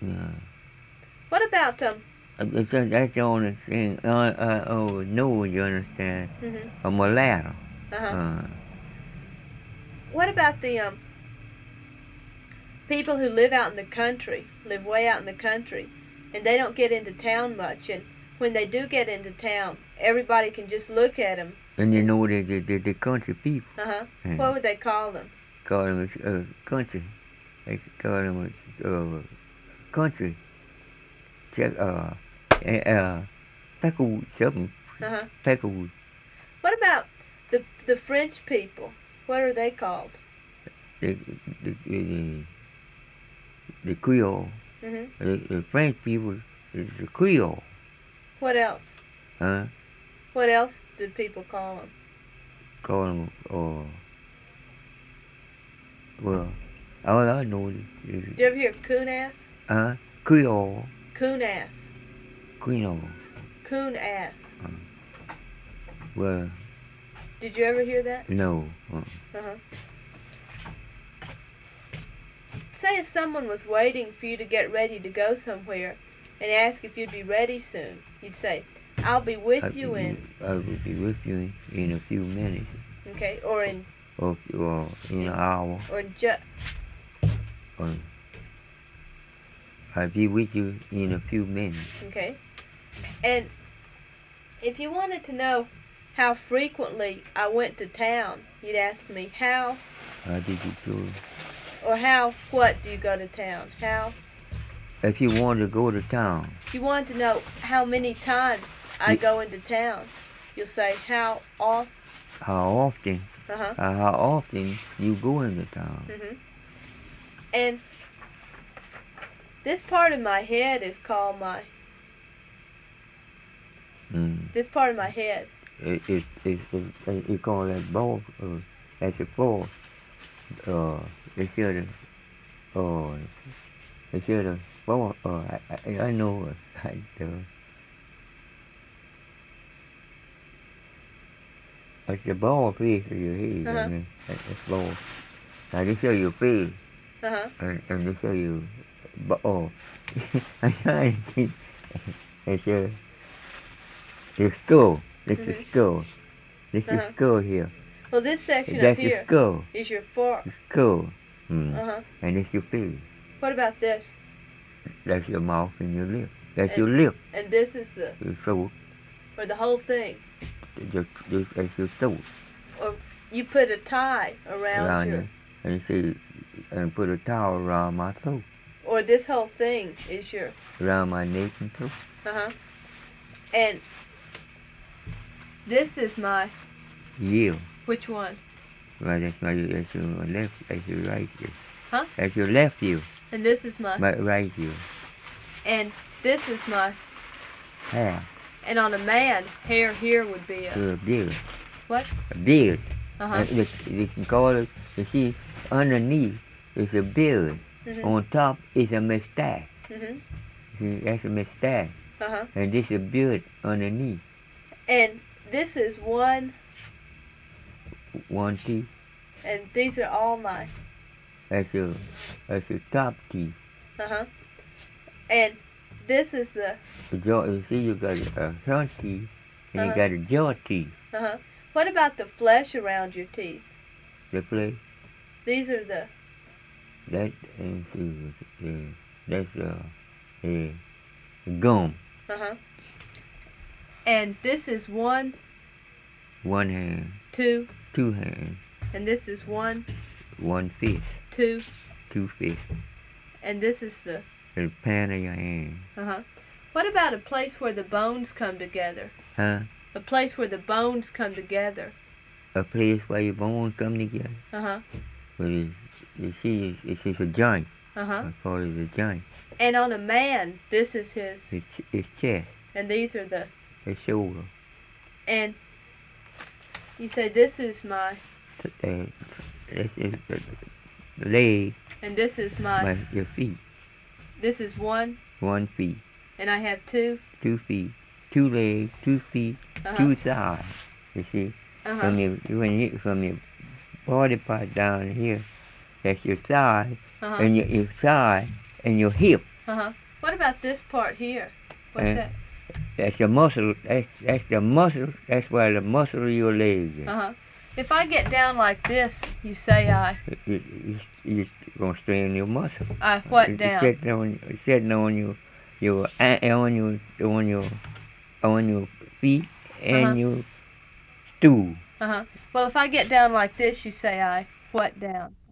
Yeah. What about That's the only thing. No, you understand? Mhm. A mulatto. Uh-huh. What about the people who live out in the country, live way out in the country, and they don't get into town much, and when they do get into town, everybody can just look at them. And you know the country people. Uh-huh. Yeah. What would they call them? Call them country. They call them country. Check Peckwood something. Uh-huh. Peckwood. What about the French people? What are they called? The the the Creole. Mhm. The French people is the Creole. What else? Huh? What else did people call them? Call them well, all I know is Did you ever hear coon-ass? Creole. Coon-ass. Creole. Coon-ass. Well, Did you ever hear that? no. Uh-huh. Say if someone was waiting for you to get ready to go somewhere and ask if you'd be ready soon, you'd say, I'll be with you in... I will be with you in a few minutes. Okay, or in... Or in an hour. Or I'll be with you in a few minutes. Okay. And if you wanted to know how frequently I went to town, you'd ask me, how... How did you go? Or what do you go to town? How... If you wanted to go to town. If you wanted to know how many times I go into town, you'll say, how often... How often? Uh-huh. How often you go into town. Mm-hmm. And this part of my head is called my... This part of my head. You call that ball, that's a floor. They should have, well, I know, it's the ball piece of your head, Uh-huh. I mean, that's ball. Now they show you face, Uh-huh. and they show you, I'm trying to think, they show the skull, this is skull, this is skull here. Well, this section That's up here your skull. is your fork. Skull. Uh-huh. And it's your face. What about this? That's your mouth and your lip. That's your lip. And this is the... Your throat. Or the whole thing. That's your throat. Or you put a tie around your... You. And you say, and put a towel around my throat. Or this whole thing is your... Around my neck and throat. Uh-huh. And this is my... Yeah. Which one? Well, that's your left, that's your right ear. Huh? That's your left ear. And this is my... Right ear. And this is my... Hair. And on a man, hair here would be a... beard. What? A beard. Uh-huh. You can call it, you see, underneath is a beard. Mm-hmm. On top is a mustache. Mm-hmm. See, that's a mustache. Uh-huh. And this is a beard underneath. And this is one teeth. And these are all my... That's your top teeth. Uh-huh. And this is the... jaw. You see, you got a front teeth, and you got a jaw teeth. Uh-huh. What about the flesh around your teeth? The flesh? These are the... That's gum. Uh-huh. And this is one... One hand. Two. Two hands. And this is one... One fist. Two. Two fists. And this is the... The pan of your hand. Uh-huh. What about a place where the bones come together? Huh? A place where the bones come together. A place where your bones come together? Uh-huh. Well, you see, it's a joint. Uh-huh. I call it a joint. And on a man, this is his... His chest. And these are the... His shoulder. And you say, this is my... This is the leg. And this is my... Your feet. This is one. One feet. And I have two. 2 feet. 2 legs. 2 feet. 2 sides. You see? From your body part down here, that's your side, and your side, and your hip. Uh-huh. What about this part here? What's that? That's the muscle. That's the muscle. That's where the muscle of your leg is. Uh-huh. If I get down like this, you say I... You're going to strain your muscle. I what down? Sitting on your feet and your stool. Uh-huh. Well, if I get down like this, you say I what down?